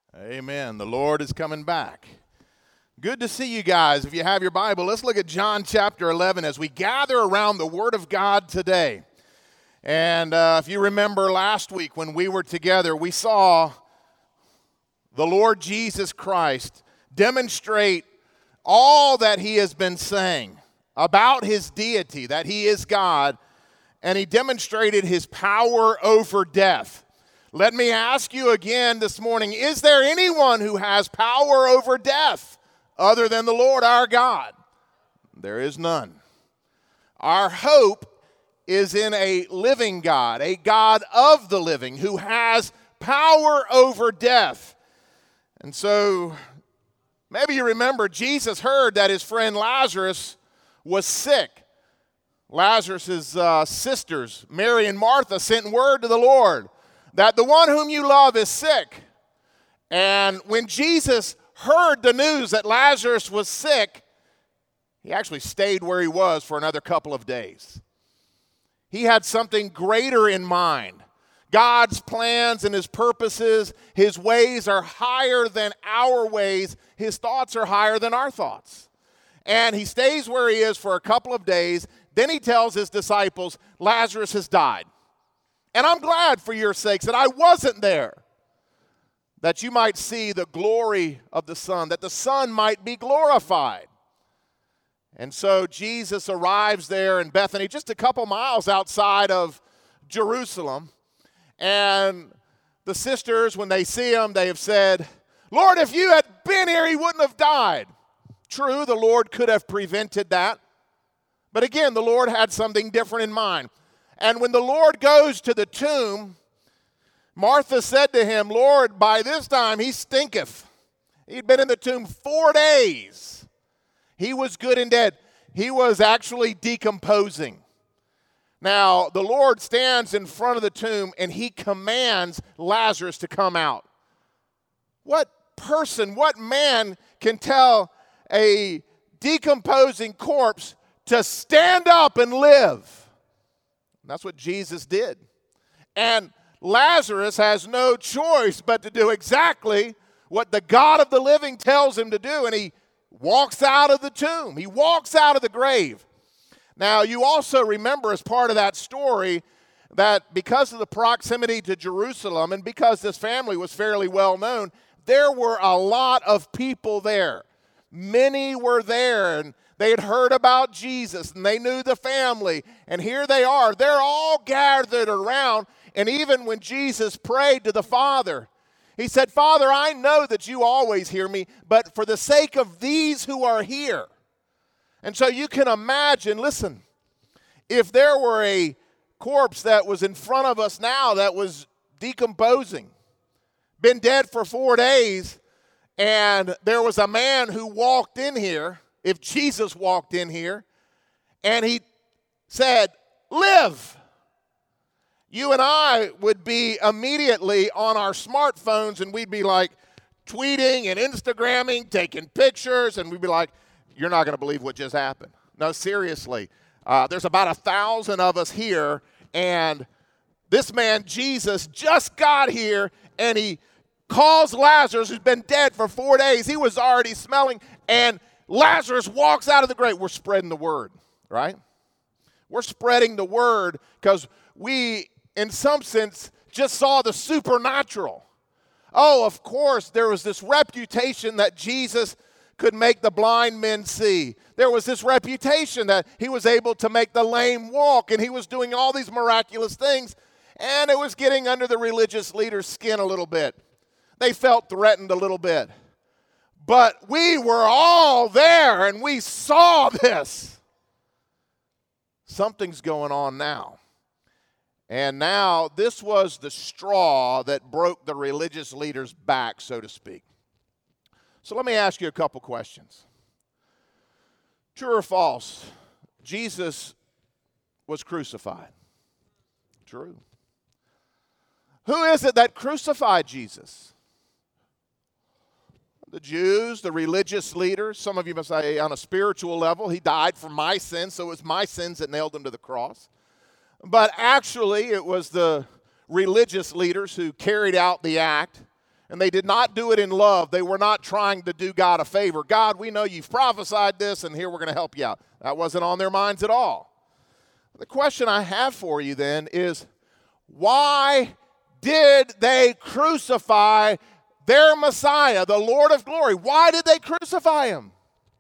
Amen. The Lord is coming back. Good to see you guys. If you have your Bible, let's look at John chapter 11 as we gather around the Word of God today. And if you remember last week when we were together, we saw the Lord Jesus Christ demonstrate all that he has been saying about his deity, that he is God, and he demonstrated his power over death. Let me ask you again this morning, is there anyone who has power over death other than the Lord our God? There is none. Our hope is in a living God, a God of the living, who has power over death. And so, maybe you remember Jesus heard that his friend Lazarus was sick. Lazarus' sisters, Mary and Martha, sent word to the Lord that the one whom you love is sick. And when Jesus heard the news that Lazarus was sick, he actually stayed where he was for another couple of days. He had something greater in mind. God's plans and his purposes, his ways are higher than our ways. His thoughts are higher than our thoughts. And he stays where he is for a couple of days. Then he tells his disciples, Lazarus has died. And I'm glad for your sakes that I wasn't there, that you might see the glory of the Son, that the Son might be glorified. And so Jesus arrives there in Bethany, just a couple miles outside of Jerusalem. And the sisters, when they see him, they have said, Lord, if you had been here, he wouldn't have died. True, the Lord could have prevented that. But again, the Lord had something different in mind. And when the Lord goes to the tomb, Martha said to him, Lord, by this time he stinketh. He'd been in the tomb 4 days. He was good and dead. He was actually decomposing. Now, the Lord stands in front of the tomb and he commands Lazarus to come out. What person, what man can tell a decomposing corpse to stand up and live? And that's what Jesus did. And Lazarus has no choice but to do exactly what the God of the living tells him to do. And he walks out of the tomb. He walks out of the grave. Now, you also remember as part of that story that because of the proximity to Jerusalem and because this family was fairly well known, there were a lot of people there. Many were there, and they had heard about Jesus, and they knew the family. And here they are. They're all gathered around. And even when Jesus prayed to the Father, he said, Father, I know that you always hear me, but for the sake of these who are here. And so you can imagine, listen, if there were a corpse that was in front of us now that was decomposing, been dead for 4 days, and there was a man who walked in here, if Jesus walked in here, and he said, live, you and I would be immediately on our smartphones, and we'd be like tweeting and Instagramming, taking pictures, and we'd be like, you're not going to believe what just happened. No, seriously. There's about 1,000 of us here, and this man, Jesus, just got here, and he calls Lazarus, who's been dead for 4 days. He was already smelling, and Lazarus walks out of the grave. We're spreading the word, right? We're spreading the word because we, in some sense, just saw the supernatural. Oh, of course, there was this reputation that Jesus could make the blind men see. There was this reputation that he was able to make the lame walk, and he was doing all these miraculous things, and it was getting under the religious leaders' skin a little bit. They felt threatened a little bit. But we were all there, and we saw this. Something's going on now. And now this was the straw that broke the religious leaders' back, so to speak. So let me ask you a couple questions. True or false? Jesus was crucified. True. Who is it that crucified Jesus? The Jews, the religious leaders. Some of you must say on a spiritual level, he died for my sins, so it was my sins that nailed him to the cross. But actually, it was the religious leaders who carried out the act. And they did not do it in love. They were not trying to do God a favor. God, we know you've prophesied this, and here we're going to help you out. That wasn't on their minds at all. The question I have for you then is, why did they crucify their Messiah, the Lord of glory? Why did they crucify him?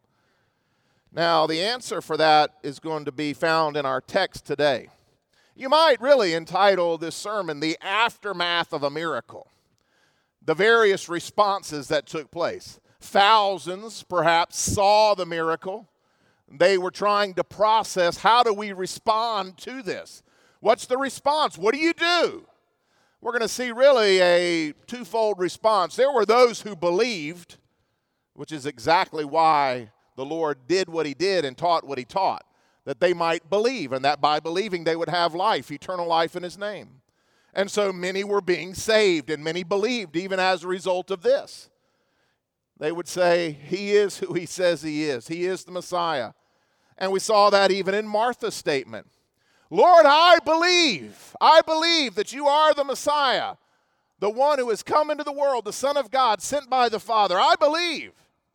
Now, the answer for that is going to be found in our text today. You might really entitle this sermon, The Aftermath of a Miracle. The various responses that took place. Thousands perhaps saw the miracle. They were trying to process, how do we respond to this? What's the response? What do you do? We're going to see really a twofold response. There were those who believed, which is exactly why the Lord did what he did and taught what he taught, that they might believe, and that by believing they would have life, eternal life in his name. And so many were being saved, and many believed even as a result of this. They would say, he is who he says he is. He is the Messiah. And we saw that even in Martha's statement. Lord, I believe that you are the Messiah, the one who has come into the world, the Son of God, sent by the Father. I believe.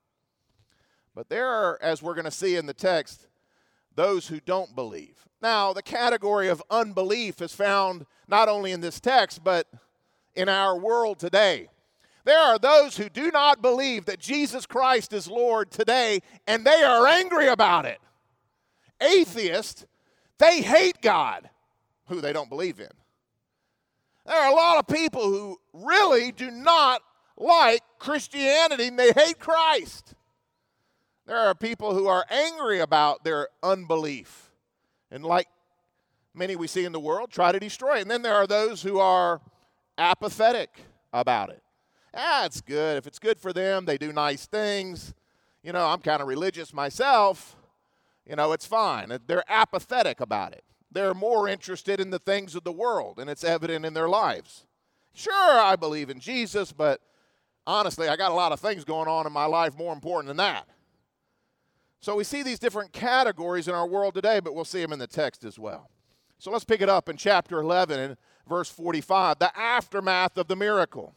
But there are, as we're going to see in the text, those who don't believe. Now, the category of unbelief is found not only in this text, but in our world today. There are those who do not believe that Jesus Christ is Lord today, and they are angry about it. Atheists, they hate God, who they don't believe in. There are a lot of people who really do not like Christianity, and they hate Christ. There are people who are angry about their unbelief, and like many we see in the world, try to destroy it. And then there are those who are apathetic about it. It's good. If it's good for them, they do nice things. I'm kind of religious myself. It's fine. They're apathetic about it. They're more interested in the things of the world, and it's evident in their lives. Sure, I believe in Jesus, but honestly, I got a lot of things going on in my life more important than that. So we see these different categories in our world today, but we'll see them in the text as well. So let's pick it up in chapter 11 and verse 45, the aftermath of the miracle.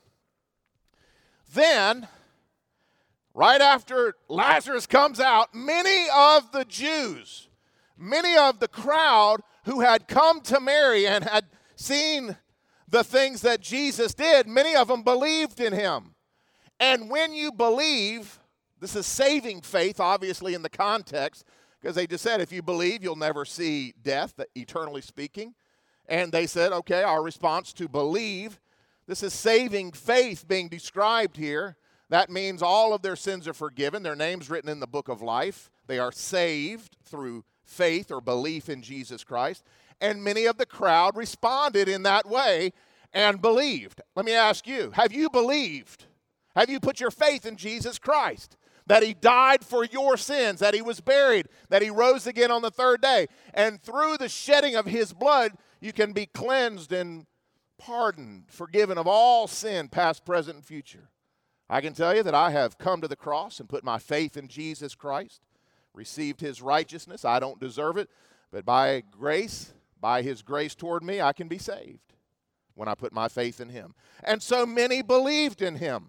Then, right after Lazarus comes out, many of the Jews, many of the crowd who had come to Mary and had seen the things that Jesus did, many of them believed in him. And when you believe, this is saving faith, obviously, in the context, because they just said, if you believe, you'll never see death, eternally speaking. And they said, okay, our response to believe, this is saving faith being described here. That means all of their sins are forgiven. Their names written in the book of life. They are saved through faith or belief in Jesus Christ. And many of the crowd responded in that way and believed. Let me ask you, have you believed? Have you put your faith in Jesus Christ? That he died for your sins, that he was buried, that he rose again on the third day. And through the shedding of his blood, you can be cleansed and pardoned, forgiven of all sin, past, present, and future. I can tell you that I have come to the cross and put my faith in Jesus Christ, received his righteousness. I don't deserve it, but by grace, by his grace toward me, I can be saved when I put my faith in him. And so many believed in him.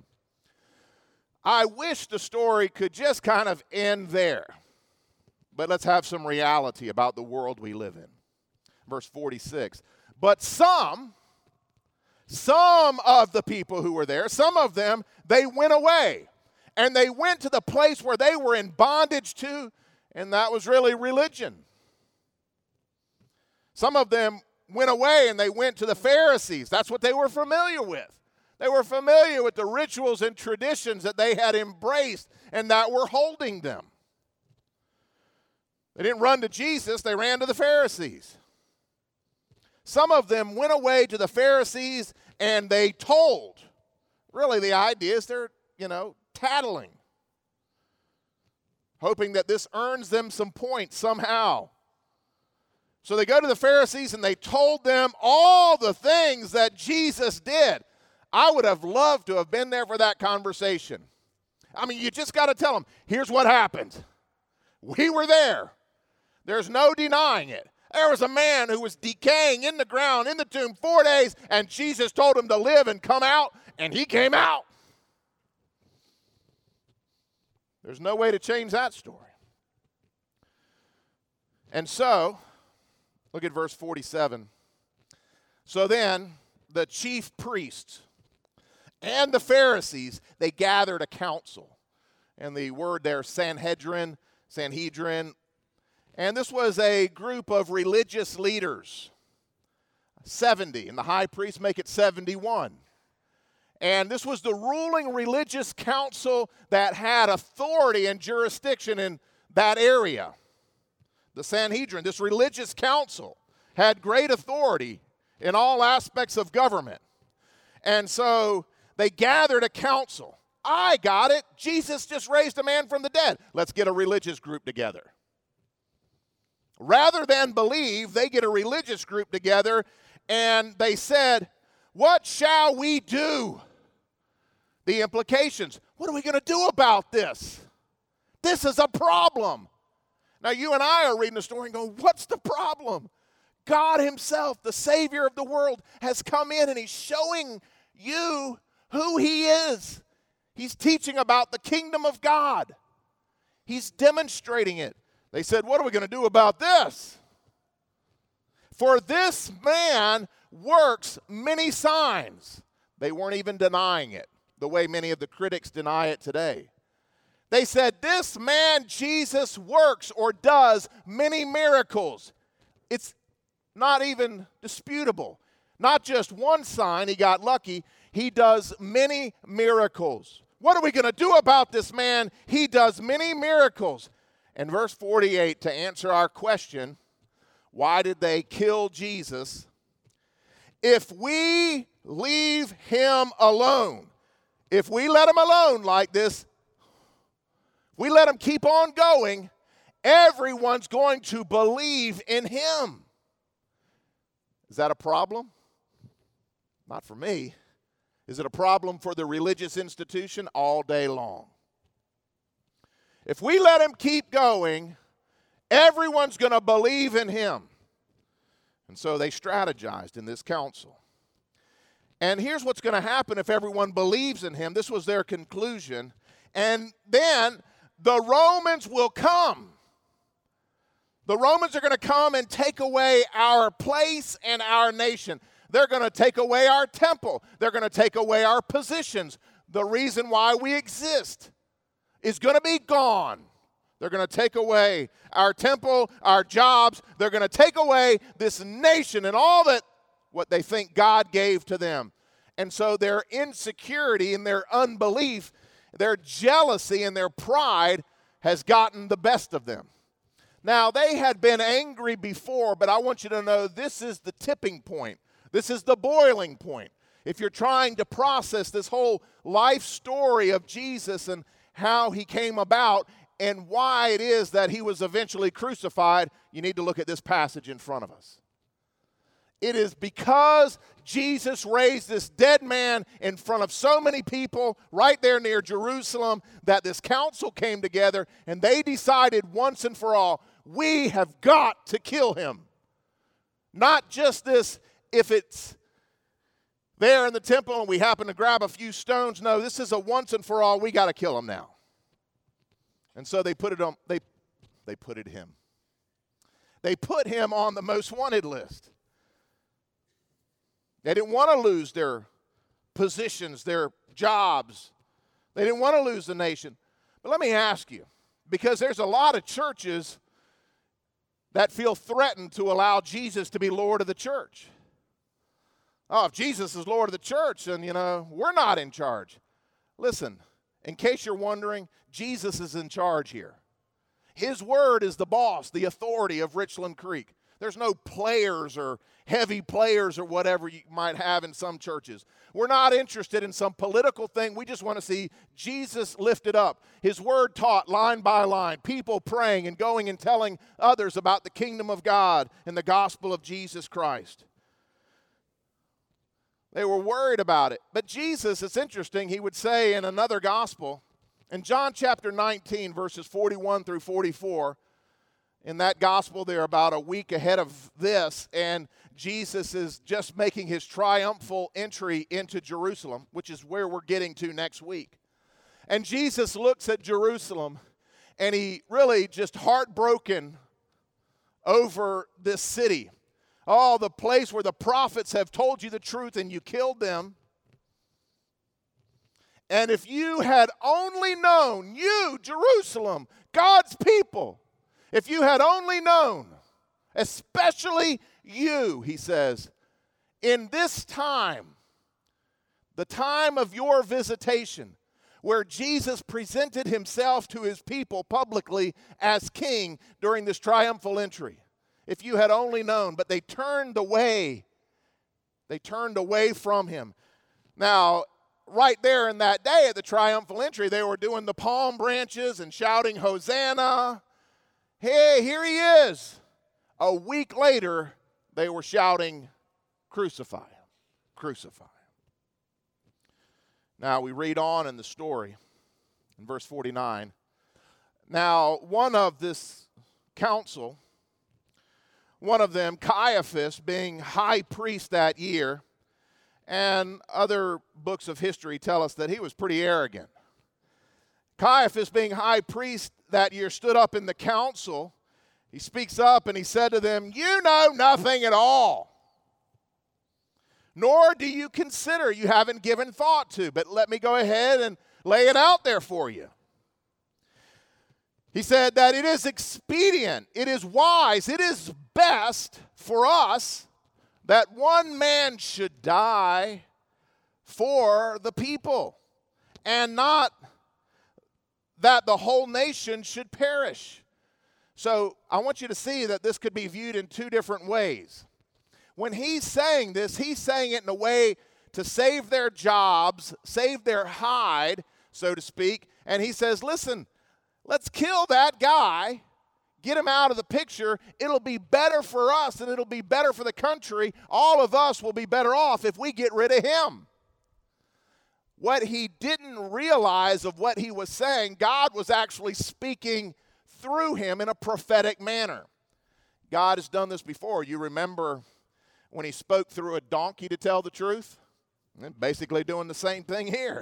I wish the story could just kind of end there. But let's have some reality about the world we live in. Verse 46. But some of the people who were there, some of them, they went away. And they went to the place where they were in bondage to, and that was really religion. Some of them went away and they went to the Pharisees. That's what they were familiar with. They were familiar with the rituals and traditions that they had embraced and that were holding them. They didn't run to Jesus, they ran to the Pharisees. Some of them went away to the Pharisees and they told. Really, the idea is they're, tattling, hoping that this earns them some points somehow. So they go to the Pharisees and they told them all the things that Jesus did. I would have loved to have been there for that conversation. You just got to tell them, here's what happened. We were there. There's no denying it. There was a man who was decaying in the ground, in the tomb, 4 days, and Jesus told him to live and come out, and he came out. There's no way to change that story. And so, look at verse 47. So then, the chief priests and the Pharisees, they gathered a council. And the word there, Sanhedrin. And this was a group of religious leaders. 70, and the high priests make it 71. And this was the ruling religious council that had authority and jurisdiction in that area. The Sanhedrin, this religious council, had great authority in all aspects of government. And so they gathered a council. I got it. Jesus just raised a man from the dead. Let's get a religious group together. Rather than believe, they get a religious group together, and they said, what shall we do? The implications. What are we going to do about this? This is a problem. Now, you and I are reading the story and going, what's the problem? God himself, the Savior of the world, has come in and he's showing you who he is. He's teaching about the kingdom of God. He's demonstrating it. They said, what are we going to do about this? For this man works many signs. They weren't even denying it, the way many of the critics deny it today. They said, this man Jesus works or does many miracles. It's not even disputable. Not just one sign, he got lucky. He does many miracles. What are we going to do about this man? He does many miracles. And verse 48, to answer our question, why did they kill Jesus? If we leave him alone, if we let him alone like this, we let him keep on going, everyone's going to believe in him. Is that a problem? Not for me. Is it a problem for the religious institution? All day long. If we let him keep going, everyone's going to believe in him. And so they strategized in this council. And here's what's going to happen if everyone believes in him. This was their conclusion. And then the Romans will come. The Romans are going to come and take away our place and our nation. They're going to take away our temple. They're going to take away our positions. The reason why we exist is going to be gone. They're going to take away our temple, our jobs. They're going to take away this nation and all that what they think God gave to them. And so their insecurity and their unbelief, their jealousy and their pride has gotten the best of them. Now, they had been angry before, but I want you to know this is the tipping point. This is the boiling point. If you're trying to process this whole life story of Jesus and how he came about and why it is that he was eventually crucified, you need to look at this passage in front of us. It is because Jesus raised this dead man in front of so many people right there near Jerusalem that this council came together and they decided once and for all, we have got to kill him. Not just this, if it's there in the temple and we happen to grab a few stones. No, this is a once and for all, we got to kill him now. And so they put him. They put him on the most wanted list. They didn't want to lose their positions, their jobs. They didn't want to lose the nation. But let me ask you, because there's a lot of churches that feel threatened to allow Jesus to be Lord of the church. Oh, if Jesus is Lord of the church, then, we're not in charge. Listen, in case you're wondering, Jesus is in charge here. His word is the boss, the authority of Richland Creek. There's no players or heavy players or whatever you might have in some churches. We're not interested in some political thing. We just want to see Jesus lifted up, his word taught line by line, people praying and going and telling others about the kingdom of God and the gospel of Jesus Christ. They were worried about it. But Jesus, it's interesting, he would say in another gospel, in John chapter 19, verses 41 through 44, in that gospel, they're about a week ahead of this, and Jesus is just making his triumphal entry into Jerusalem, which is where we're getting to next week. And Jesus looks at Jerusalem, and he really just heartbroken over this city. Oh, the place where the prophets have told you the truth and you killed them. And if you had only known, you, Jerusalem, God's people, if you had only known, especially you, he says, in this time, the time of your visitation, where Jesus presented himself to his people publicly as king during this triumphal entry. If you had only known, but they turned away. They turned away from him. Now, right there in that day at the triumphal entry, they were doing the palm branches and shouting, Hosanna. Hey, here he is. A week later, they were shouting, crucify him, crucify him. Now, we read on in the story in verse 49. Now, one of this council, one of them, Caiaphas, being high priest that year, and other books of history tell us that he was pretty arrogant. Caiaphas, being high priest that year, stood up in the council. He speaks up and he said to them, you know nothing at all, nor do you consider, you haven't given thought to, but let me go ahead and lay it out there for you. He said that it is expedient, it is wise, it is best for us that one man should die for the people, and not that the whole nation should perish. So I want you to see that this could be viewed in two different ways. When he's saying this, he's saying it in a way to save their jobs, save their hide, so to speak. And he says, listen, let's kill that guy, get him out of the picture. It'll be better for us and it'll be better for the country. All of us will be better off if we get rid of him. What he didn't realize of what he was saying, God was actually speaking through him in a prophetic manner. God has done this before. You remember when he spoke through a donkey to tell the truth? And basically doing the same thing here.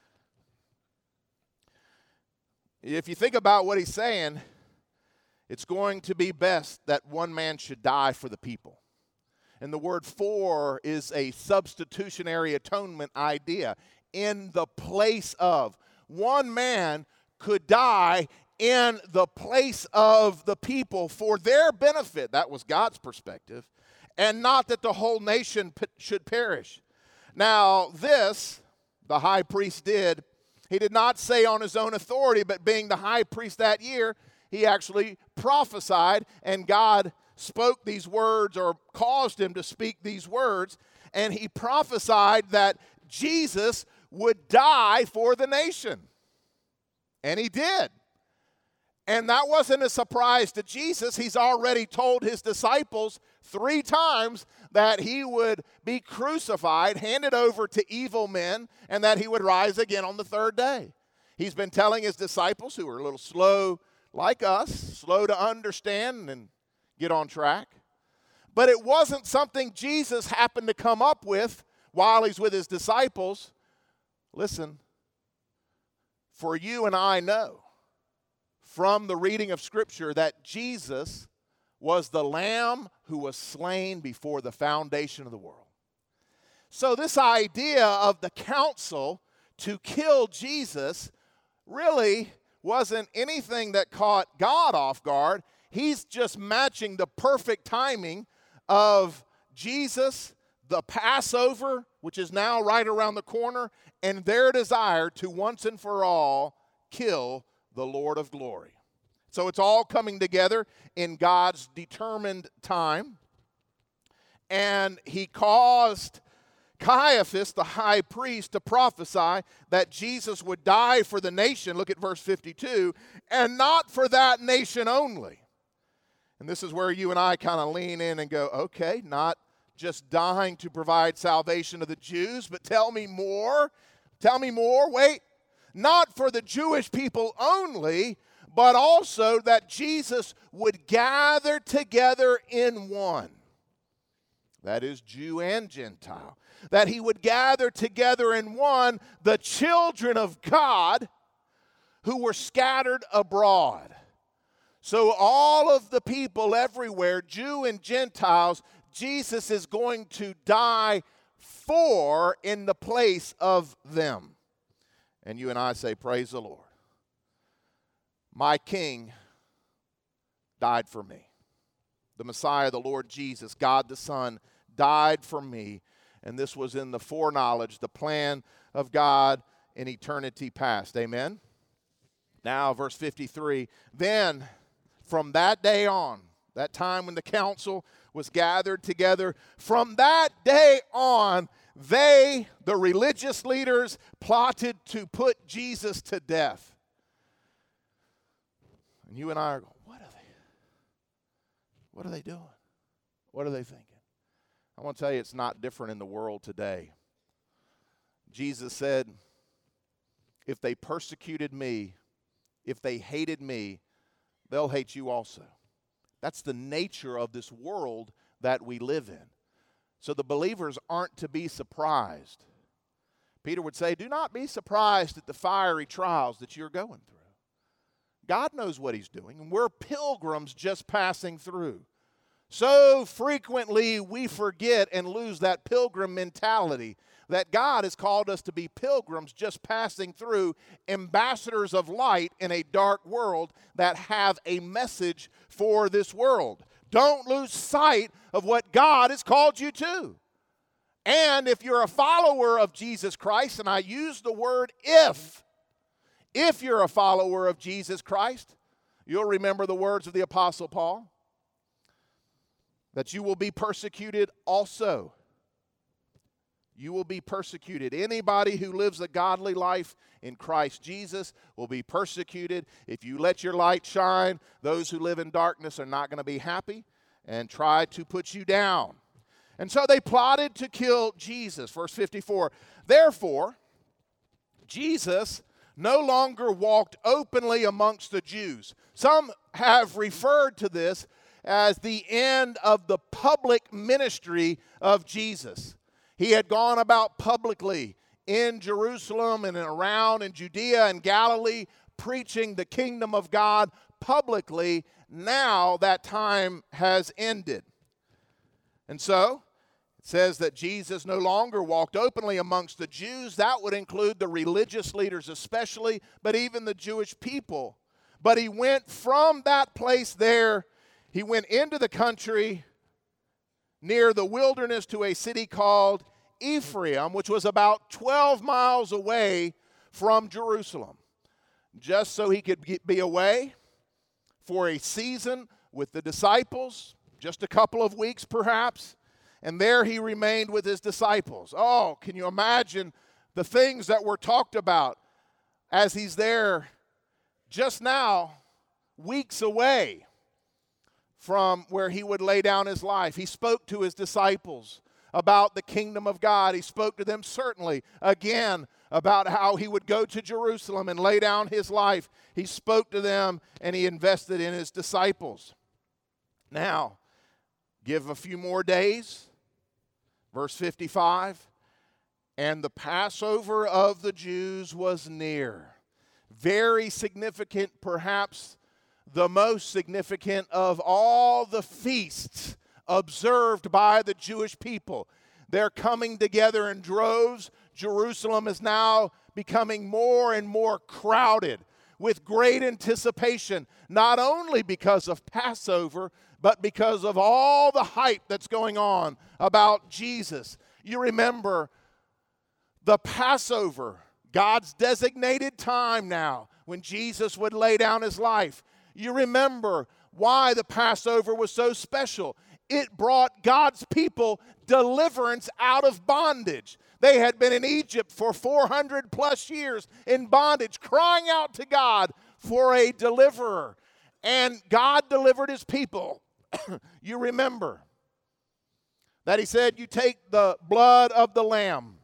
If you think about what he's saying, it's going to be best that one man should die for the people. And the word for is a substitutionary atonement idea. In the place of. One man could die in the place of the people for their benefit. That was God's perspective. And not that the whole nation should perish. Now this, the high priest did. He did not say on his own authority, but being the high priest that year, he actually prophesied, and God spoke these words, or caused him to speak these words, and he prophesied that Jesus would die for the nation. And he did. And that wasn't a surprise to Jesus. He's already told his disciples 3 times that he would be crucified, handed over to evil men, and that he would rise again on the 3rd day. He's been telling his disciples, who are a little slow like us, slow to understand and get on track. But it wasn't something Jesus happened to come up with while he's with his disciples. Listen, for you and I know from the reading of Scripture that Jesus was the Lamb who was slain before the foundation of the world. So this idea of the council to kill Jesus really wasn't anything that caught God off guard. He's just matching the perfect timing of Jesus, the Passover, which is now right around the corner, and their desire to once and for all kill the Lord of glory. So it's all coming together in God's determined time. And he caused Caiaphas, the high priest, to prophesy that Jesus would die for the nation. Look at verse 52. And not for that nation only. And this is where you and I kind of lean in and go, okay, not just dying to provide salvation to the Jews, but tell me more. Tell me more. Wait. Not for the Jewish people only, but also that Jesus would gather together in one. That is Jew and Gentile. That he would gather together in one the children of God who were scattered abroad. So all of the people everywhere, Jew and Gentiles, Jesus is going to die for in the place of them. And you and I say, praise the Lord. My King died for me. The Messiah, the Lord Jesus, God the Son, died for me. And this was in the foreknowledge, the plan of God in eternity past. Amen? Now, verse 53, then from that day on, that time when the council was gathered together, from that day on, they, the religious leaders, plotted to put Jesus to death. And you and I are going, what are they doing? What are they thinking? I want to tell you, it's not different in the world today. Jesus said, if they persecuted me, if they hated me, they'll hate you also. That's the nature of this world that we live in. So the believers aren't to be surprised. Peter would say, do not be surprised at the fiery trials that you're going through. God knows what he's doing, and we're pilgrims just passing through. So frequently we forget and lose that pilgrim mentality that God has called us to be pilgrims just passing through, ambassadors of light in a dark world that have a message for this world. Don't lose sight of what God has called you to. And if you're a follower of Jesus Christ, and I use the word if you're a follower of Jesus Christ, you'll remember the words of the Apostle Paul, that you will be persecuted also. You will be persecuted. Anybody who lives a godly life in Christ Jesus will be persecuted. If you let your light shine, those who live in darkness are not going to be happy and try to put you down. And so they plotted to kill Jesus. Verse 54, therefore, Jesus no longer walked openly amongst the Jews. Some have referred to this as the end of the public ministry of Jesus. He had gone about publicly in Jerusalem and around in Judea and Galilee, preaching the kingdom of God publicly. Now that time has ended. And so, it says that Jesus no longer walked openly amongst the Jews. That would include the religious leaders especially, but even the Jewish people. But he went from that place there, he went into the country near the wilderness to a city called Ephraim, which was about 12 miles away from Jerusalem, just so he could be away for a season with the disciples, just a couple of weeks perhaps, and there he remained with his disciples. Oh, can you imagine the things that were talked about as he's there just now, weeks away from where he would lay down his life. He spoke to his disciples about the kingdom of God. He spoke to them certainly again about how he would go to Jerusalem and lay down his life. He spoke to them and he invested in his disciples. Now, give a few more days. Verse 55, and the Passover of the Jews was near. Very significant, perhaps the most significant of all the feasts observed by the Jewish people. They're coming together in droves. Jerusalem is now becoming more and more crowded with great anticipation, not only because of Passover, but because of all the hype that's going on about Jesus. You remember the Passover, God's designated time now when Jesus would lay down his life. You remember why the Passover was so special. It brought God's people deliverance out of bondage. They had been in Egypt for 400 plus years in bondage, crying out to God for a deliverer. And God delivered his people. You remember that he said, you take the blood of the lamb.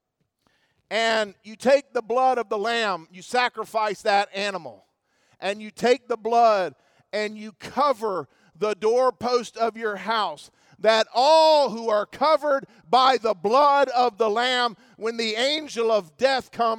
And you take the blood of the lamb, you sacrifice that animal. And you take the blood and you cover the doorpost of your house, that all who are covered by the blood of the Lamb, when the angel of death comes,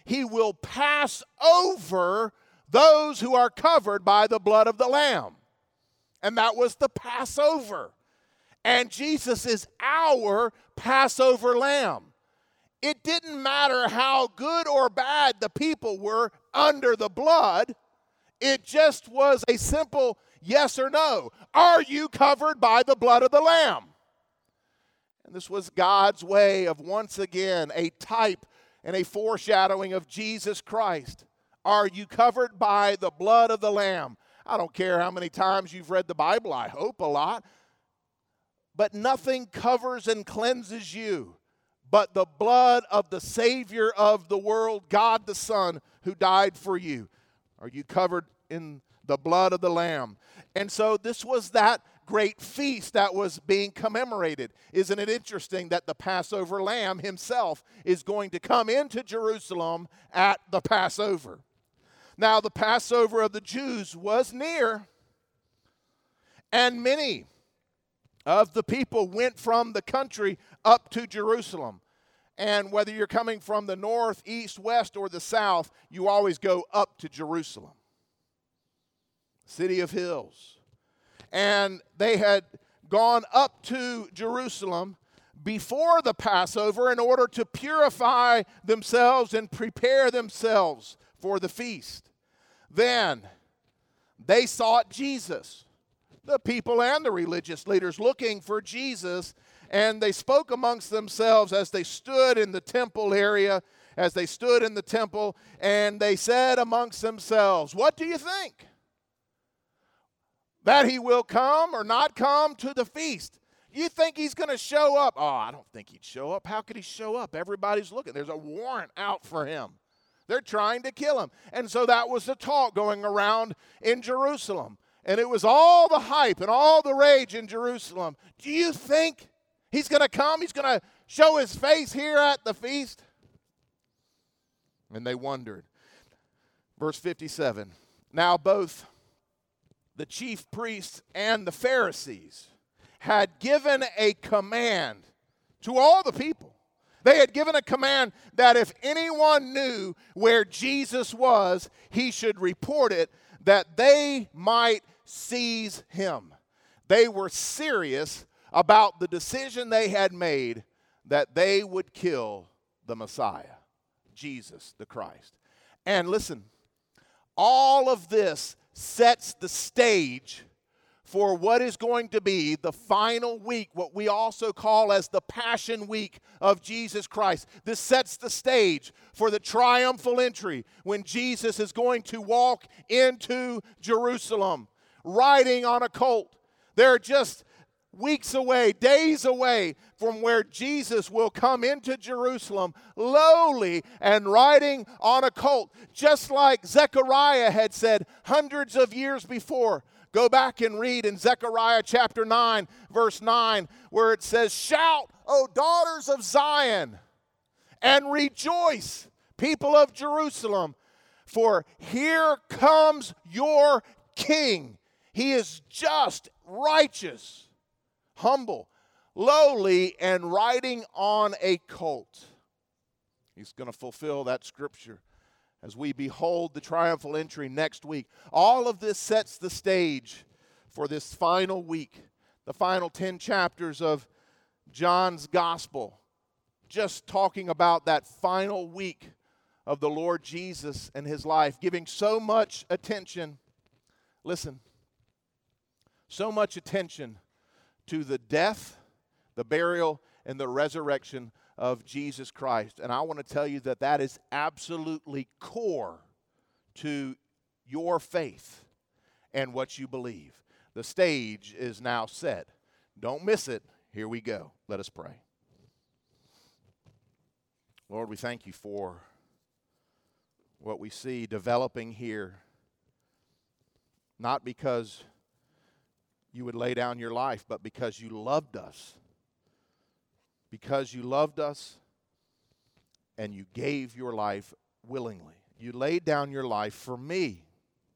he will pass over those who are covered by the blood of the Lamb. And that was the Passover. And Jesus is our Passover lamb. It didn't matter how good or bad the people were under the blood. It just was a simple yes or no. Are you covered by the blood of the Lamb? And this was God's way of, once again, a type and a foreshadowing of Jesus Christ. Are you covered by the blood of the Lamb? I don't care how many times you've read the Bible, I hope a lot. But nothing covers and cleanses you but the blood of the Savior of the world, God the Son, who died for you. Are you covered in the blood of the Lamb? And so this was that great feast that was being commemorated. Isn't it interesting that the Passover lamb himself is going to come into Jerusalem at the Passover? Now, the Passover of the Jews was near, and many of the people went from the country up to Jerusalem. And whether you're coming from the north, east, west, or the south, you always go up to Jerusalem, city of hills. And they had gone up to Jerusalem before the Passover in order to purify themselves and prepare themselves for the feast. Then they sought Jesus, the people and the religious leaders looking for Jesus, and they spoke amongst themselves as they stood in the temple area, as they stood in the temple, and they said amongst themselves, "What do you think? That he will come or not come to the feast? You think he's going to show up?" "Oh, I don't think he'd show up. How could he show up? Everybody's looking. There's a warrant out for him. They're trying to kill him." And so that was the talk going around in Jerusalem. And it was all the hype and all the rage in Jerusalem. Do you think he's going to come? He's going to show his face here at the feast? And they wondered. Verse 57. Now both the chief priests and the Pharisees had given a command to all the people. They had given a command that if anyone knew where Jesus was, he should report it, that they might seize him. They were serious about the decision they had made that they would kill the Messiah, Jesus the Christ. And listen, all of this sets the stage for what is going to be the final week, what we also call as the Passion Week of Jesus Christ. This sets the stage for the triumphal entry when Jesus is going to walk into Jerusalem riding on a colt. They're just weeks away, days away from where Jesus will come into Jerusalem lowly and riding on a colt, just like Zechariah had said hundreds of years before. Go back and read in Zechariah chapter 9, verse 9, where it says, "Shout, O daughters of Zion, and rejoice, people of Jerusalem, for here comes your King. He is just, righteous, humble, lowly, and riding on a colt." He's going to fulfill that scripture as we behold the triumphal entry next week. All of this sets the stage for this final week, the final 10 chapters of John's gospel, just talking about that final week of the Lord Jesus and his life, giving so much attention, listen, so much attention to the death, the burial, and the resurrection of Jesus Christ. And I want to tell you that that is absolutely core to your faith and what you believe. The stage is now set. Don't miss it. Here we go. Let us pray. Lord, we thank you for what we see developing here, not because you would lay down your life, but because you loved us. Because you loved us and you gave your life willingly. You laid down your life for me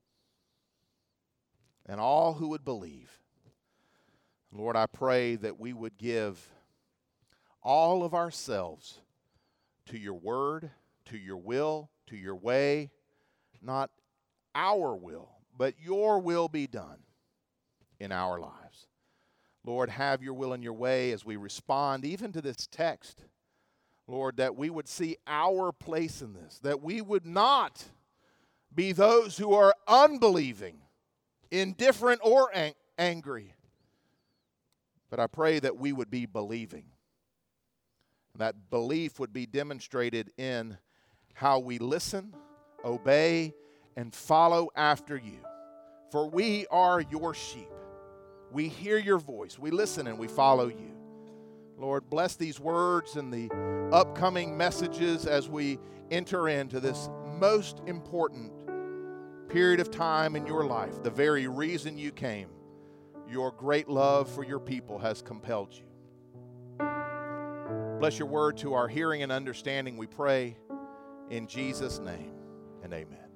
and all who would believe. Lord, I pray that we would give all of ourselves to your word, to your will, to your way, not our will, but your will be done in our lives. Lord, have your will and your way as we respond even to this text. Lord, that we would see our place in this, that we would not be those who are unbelieving, indifferent, or angry. But I pray that we would be believing. That belief would be demonstrated in how we listen, obey, and follow after you. For we are your sheep. We hear your voice. We listen and we follow you. Lord, bless these words and the upcoming messages as we enter into this most important period of time in your life, the very reason you came. Your great love for your people has compelled you. Bless your word to our hearing and understanding, we pray in Jesus' name, and amen.